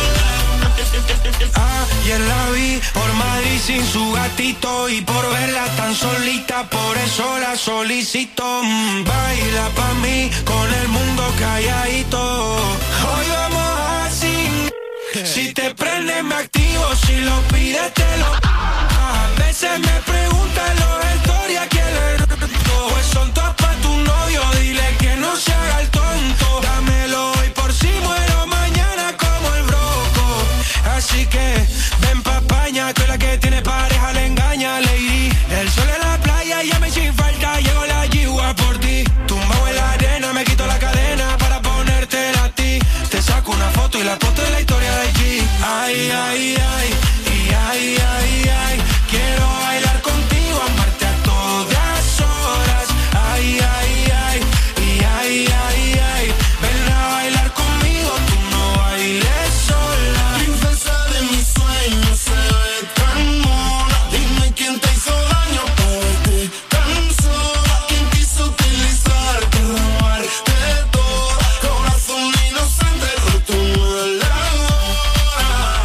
sola. Ayer la vi por Madrid sin su gatito y por verla tan solita, por eso la solicito. Mm, baila pa' mí con el mundo calladito. Hoy vamos así. Si te prende me activo, si lo pides te lo. A veces me preguntan los historias que le pues son todas pa' tu novio, dile que no se haga el tonto. Dámelo hoy por si muero mañana como el broco. Así que ven pa' España, tú la que tiene pareja le engaña, lady. El sol en la playa ya me sin falta, llego la yigua por ti. Tumbado en la arena, me quito la cadena para ponértela a ti. Te saco una foto y la posto en la historia de G. Ay, ay, ay, y ay, ay, ay, quiero bailar contigo, amarte a todas horas. Ay, ay, ay, y ay, ay, ay, ven a bailar conmigo, tú no bailes sola. Princesa de mis sueños, se ve tan mona. Dime quién te hizo daño para verte tan sola. Quién quiso utilizarte, robarte todo. Corazón inocente, roto la hora.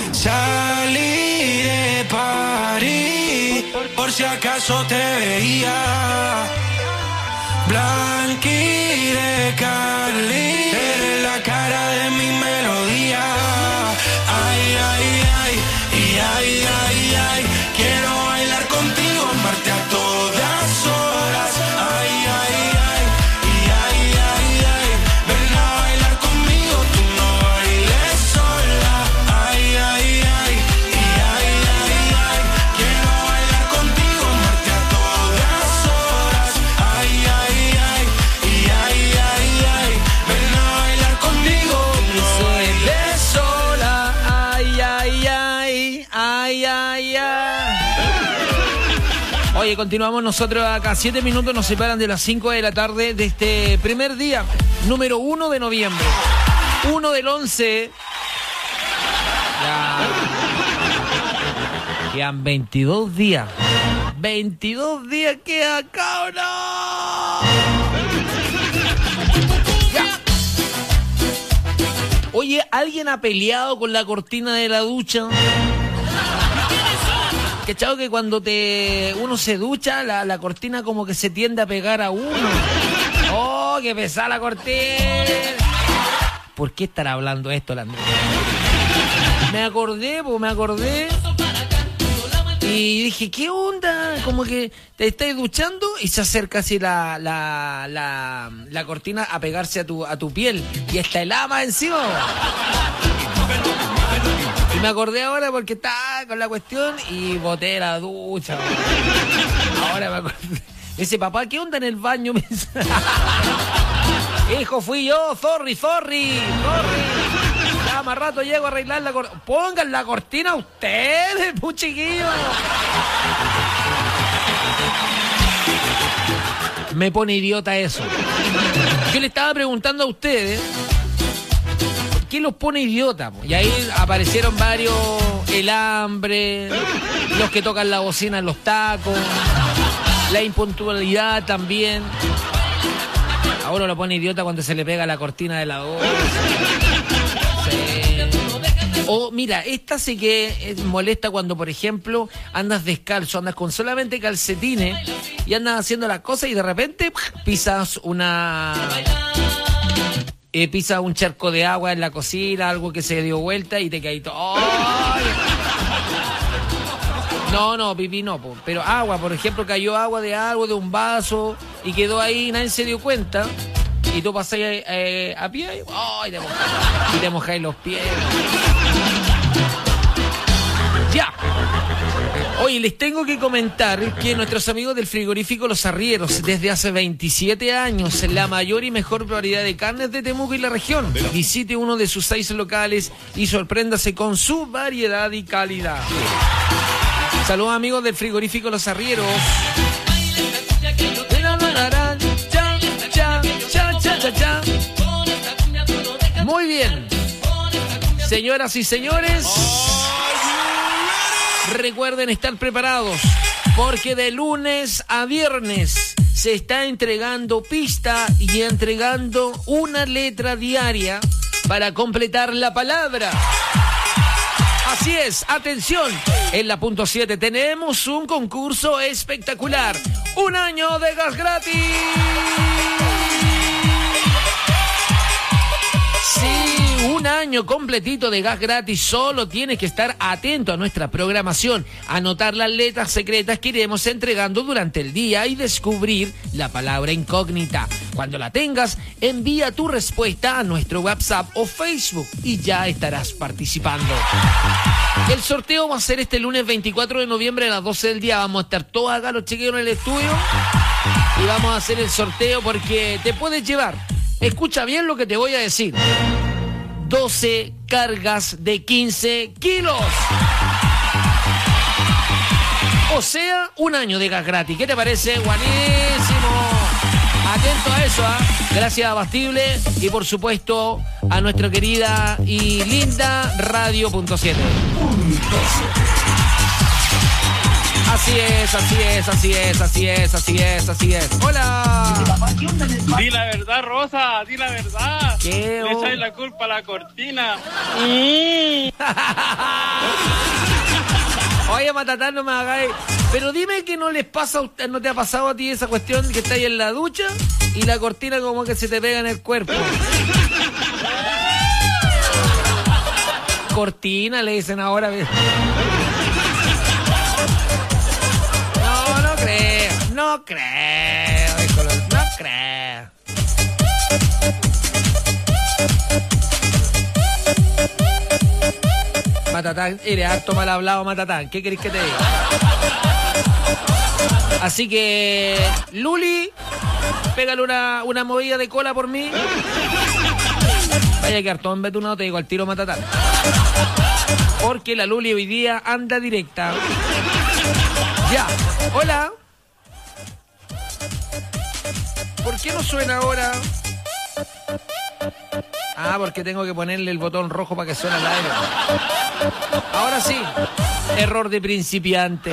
Salí de París, por si acaso te veía. Blanqui de Cali, eres la cara de mi melodía. Ay, ay, ay, y ay, ay, ay, quiero bailar contigo, amarte a todas horas. Ay, ay, ay, y ay, ay, ay, ven a bailar conmigo, tú no bailes sola. Ay, ay, ay, y ay, ay, ay, quiero bailar contigo, amarte a todas horas. Ay, ay, ay, y ay, ay, ay, ven a bailar conmigo, no bailes sola. Ay, ay, ay, ay, ay, ay. Oye, continuamos nosotros acá. Siete minutos nos separan de las cinco de la tarde de este primer día, número uno de noviembre. Uno del once. Ya. Quedan veintidós días. veintidós días queda acá, ¿o no? Ya. Oye, ¿alguien ha peleado con la cortina de la ducha? ¿Cachado que cuando te uno se ducha, la, la cortina como que se tiende a pegar a uno? ¡Oh, qué pesada la cortina! ¿Por qué estará hablando esto, la Andrea? Me acordé, pues me acordé. Y dije, ¿qué onda? Como que te estás duchando y se acerca así la, la, la, la cortina a pegarse a tu, a tu piel. Y está el ama encima. Y me acordé ahora porque estaba con la cuestión y boté la ducha. Ahora me acordé. Dice, papá, ¿qué onda en el baño? Hijo, fui yo, sorry, sorry, sorry. Ya, más rato llego a arreglar la cortina. Pongan la cortina ustedes, pues, chiquillos. Me pone idiota eso. Yo le estaba preguntando a ustedes, ¿por qué los pone idiota? Y ahí aparecieron varios, el hambre, los que tocan la bocina en los tacos, la impuntualidad también. A uno lo pone idiota cuando se le pega la cortina de la voz. Sí. O mira, esta sí que es molesta cuando, por ejemplo, andas descalzo, andas con solamente calcetines y andas haciendo las cosas y de repente pisas una... Eh, pisas un charco de agua en la cocina, algo que se dio vuelta y te caí todo. ¡Ay! No, no, pipí no, po. Pero agua, por ejemplo, cayó agua de algo, de un vaso y quedó ahí y nadie se dio cuenta. Y tú pasás eh, a pie y, oh, y te mojáis, y te mojáis los pies. Ya. Oye, les tengo que comentar que nuestros amigos del frigorífico Los Arrieros, desde hace veintisiete años, la mayor y mejor variedad de carnes de Temuco y la región. Visite uno de sus seis locales y sorpréndase con su variedad y calidad. Saludos amigos del frigorífico Los Arrieros. Muy bien. Señoras y señores, recuerden estar preparados porque de lunes a viernes se está entregando pista y entregando una letra diaria para completar la palabra. Así es, atención, en la punto siete tenemos un concurso espectacular, un año de gas gratis. Sí, un año completito de gas gratis, solo tienes que estar atento a nuestra programación, anotar las letras secretas que iremos entregando durante el día y descubrir la palabra incógnita. Cuando la tengas, envía tu respuesta a nuestro WhatsApp o Facebook y ya estarás participando. El sorteo va a ser este lunes veinticuatro de noviembre a las doce del día. Vamos a estar todos acá los chiquillos en el estudio y vamos a hacer el sorteo porque te puedes llevar, escucha bien lo que te voy a decir, doce cargas de quince kilos. O sea, un año de gas gratis. ¿Qué te parece? Buenísimo. Atento a eso, ¿eh? Gracias a Bastible y por supuesto a nuestra querida y linda Radio punto siete. Así es, así es, así es, así es, así es, así es. ¡Hola! Di la verdad, Rosa, di la verdad. ¿Qué? Le Oh? echáis la culpa a la cortina. Oye, Matatán, no me hagáis. Pero dime que no les pasa a usted, no te ha pasado a ti esa cuestión que estás ahí en la ducha y la cortina como que se te pega en el cuerpo. Cortina le dicen ahora. No, no creo, no creo, no creo. Matatán, eres harto mal hablado, Matatán. ¿Qué querés que te diga? Así que, Luli, pégale una, una movida de cola por mí. Vaya que harto en betunado, te digo al tiro, Matatán. Porque la Luli hoy día anda directa. Ya, hola. ¿Por qué no suena ahora? Ah, porque tengo que ponerle el botón rojo para que suene al aire. Ahora sí. Error de principiante.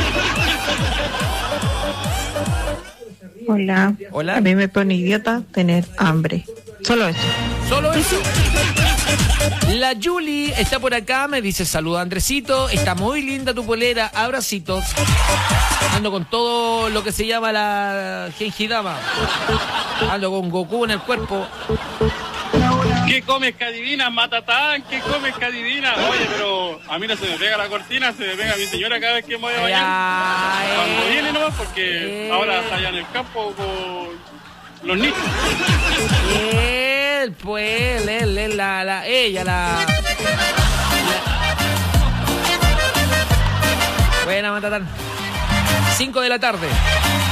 Hola. Hola. A mí me pone idiota tener hambre. Solo eso. Solo eso. La Julie está por acá, me dice saluda Andresito, está muy linda tu polera, abracitos. Ando con todo lo que se llama la Genjidama. Ando con Goku en el cuerpo. ¿Qué comes que adivinas, Matatán? ¿Qué comes que adivinas? Oye, pero a mí no se me pega la cortina, se me pega mi señora cada vez que me voy a bañar. Cuando viene nomás, porque ahora está allá en el campo con los niños. Él, pues, él, él, la, la, ella, la... la... Buena, Matatán. cinco de la tarde.